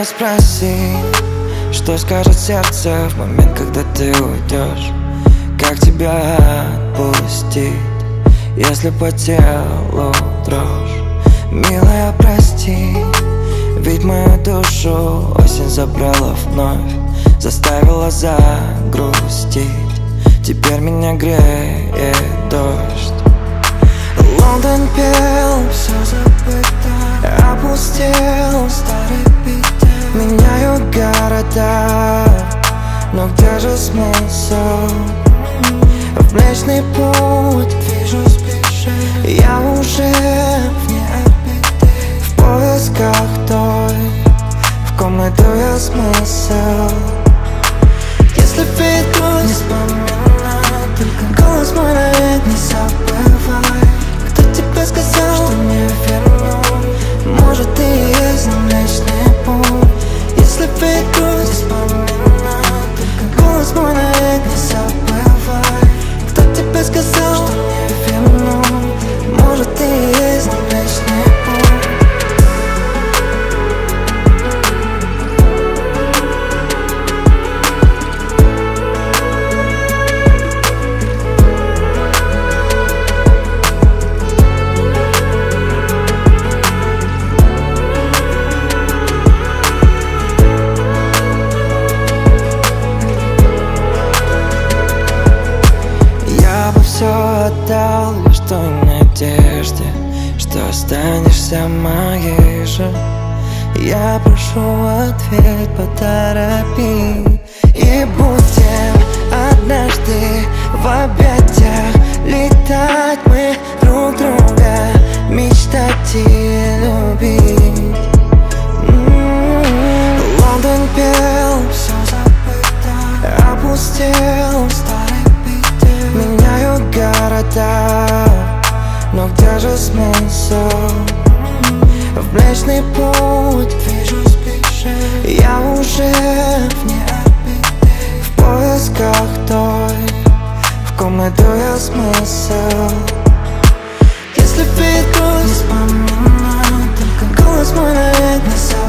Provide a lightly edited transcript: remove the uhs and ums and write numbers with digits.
спроси, что скажет сердце в момент, когда ты уйдешь. Как тебя отпустить, если по телу дрожь? Милая, прости, ведь мою душу осень забрала вновь, заставила загрустить. Теперь меня греет дождь. Лондон пел, все забыто, опустел старый биты. Меняют города, но где же смысл? В Млечный Путь движусь ближе, я уже вне орбиты. В поисках той, в ком найду я смысл. Если приду, не вспоминай, только голос мой навек не забывай. Кто тебе сказал, что не верну? Может, ты и есть Млечный Путь. Если приду, не вспоминай, только голос мой навек не забывай. Кто тебе сказал, что не верну? Может, ты и есть Млечный Путь. Все отдал лишь той надежде, что останешься моей же. Я прошу, ответь, поторопи. И будем однажды в объятиях летать мы друг друга, мечтать и любить. Лондон пел, все забыто, опустел старый биты. Меняют города, но где же смысл? В Млечный Путь движусь ближе, я уже вне орбиты. В поисках той, в ком найду я смысл. Если приду, не вспоминай, только голос мой навек не забывай.